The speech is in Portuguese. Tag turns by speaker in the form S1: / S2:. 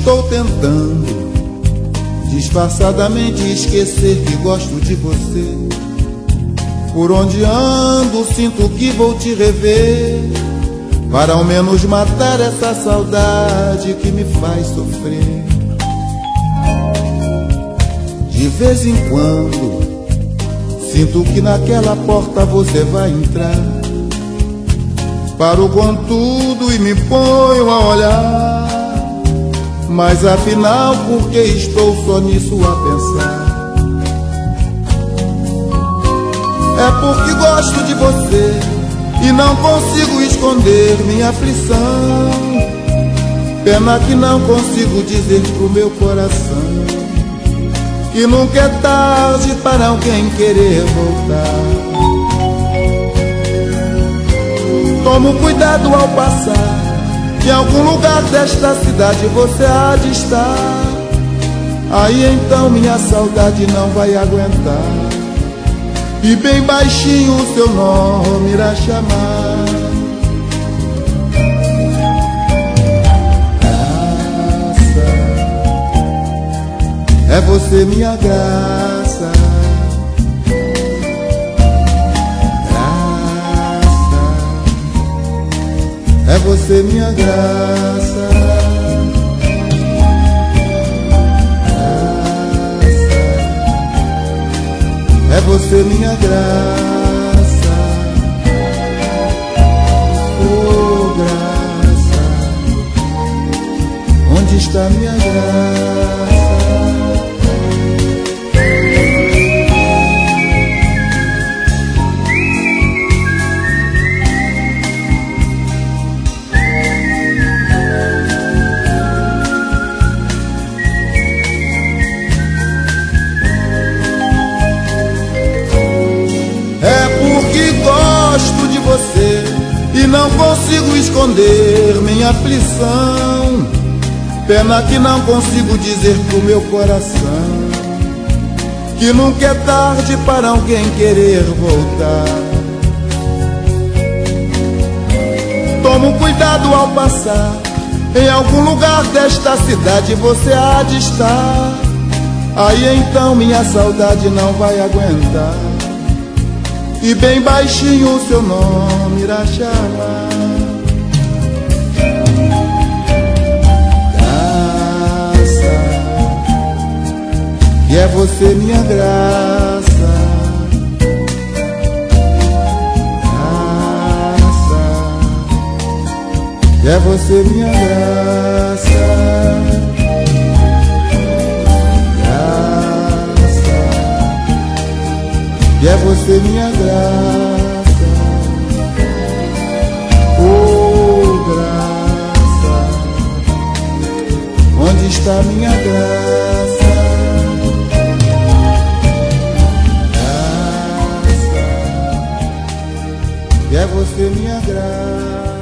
S1: estou tentando disfarçadamente esquecer que gosto de você. Por onde ando sinto que vou te rever, para ao menos matar essa saudade que me faz sofrer. De vez em quando sinto que naquela porta você vai entrar. Paro com tudo e me ponho a olhar, mas afinal por que estou só nisso a pensar? É porque gosto de você e não consigo esconder minha aflição. Pena que não consigo dizer pro meu coração que nunca é tarde para alguém querer voltar. Tomo cuidado ao passar, em algum lugar desta cidade você há de estar. Aí então minha saudade não vai aguentar, e bem baixinho o seu nome irá chamar. Graça, é você minha graça. Graça, é você minha graça. É você minha graça. Oh graça, onde está minha graça? Gosto de você e não consigo esconder minha aflição. Pena que não consigo dizer pro meu coração que nunca é tarde para alguém querer voltar. Tomo cuidado ao passar, em algum lugar desta cidade você há de estar. Aí então minha saudade não vai aguentar, e bem baixinho o seu nome irá chamar. Graça, e é você minha graça. Graça, e é você minha graça. E é você minha graça. Oh graça, onde está minha graça? Graça, e é você minha graça.